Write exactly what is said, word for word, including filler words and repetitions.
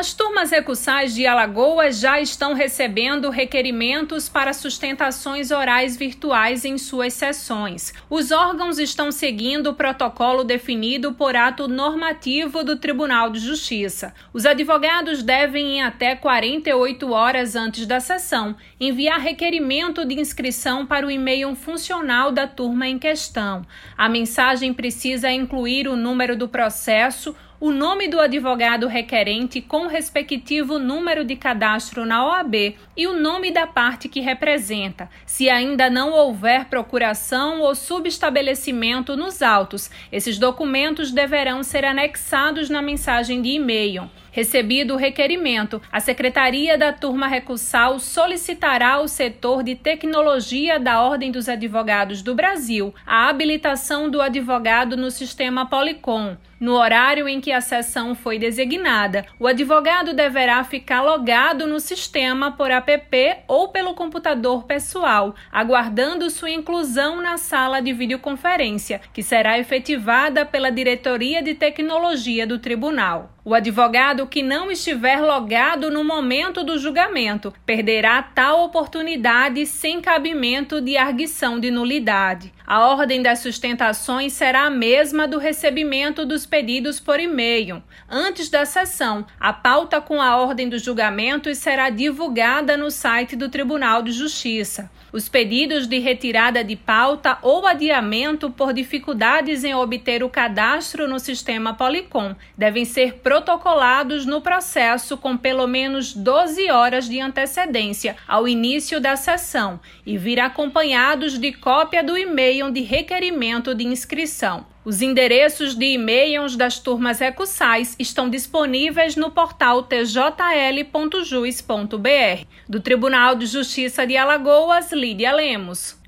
As turmas recursais de Alagoas já estão recebendo requerimentos para sustentações orais virtuais em suas sessões. Os órgãos estão seguindo o protocolo definido por ato normativo do Tribunal de Justiça. Os advogados devem, em até quarenta e oito horas antes da sessão, enviar requerimento de inscrição para o e-mail funcional da turma em questão. A mensagem precisa incluir o número do processo, o nome do advogado requerente com o respectivo número de cadastro na O A B e o nome da parte que representa. Se ainda não houver procuração ou subestabelecimento nos autos, esses documentos deverão ser anexados na mensagem de e-mail. Recebido o requerimento, a Secretaria da Turma Recursal solicitará ao setor de tecnologia da Ordem dos Advogados do Brasil a habilitação do advogado no sistema Policom. No horário em que a sessão foi designada, o advogado deverá ficar logado no sistema por app ou pelo computador pessoal, aguardando sua inclusão na sala de videoconferência, que será efetivada pela Diretoria de Tecnologia do Tribunal. O advogado que não estiver logado no momento do julgamento perderá tal oportunidade sem cabimento de arguição de nulidade. A ordem das sustentações será a mesma do recebimento dos pedidos por e-mail. Antes da sessão, a pauta com a ordem dos julgamentos será divulgada no site do Tribunal de Justiça. Os pedidos de retirada de pauta ou adiamento por dificuldades em obter o cadastro no sistema Policom devem ser protocolados no processo com pelo menos doze horas de antecedência ao início da sessão e vir acompanhados de cópia do e-mail de requerimento de inscrição. Os endereços de e-mails das turmas recursais estão disponíveis no portal t j l ponto jus ponto b r. Do Tribunal de Justiça de Alagoas, Lídia Lemos.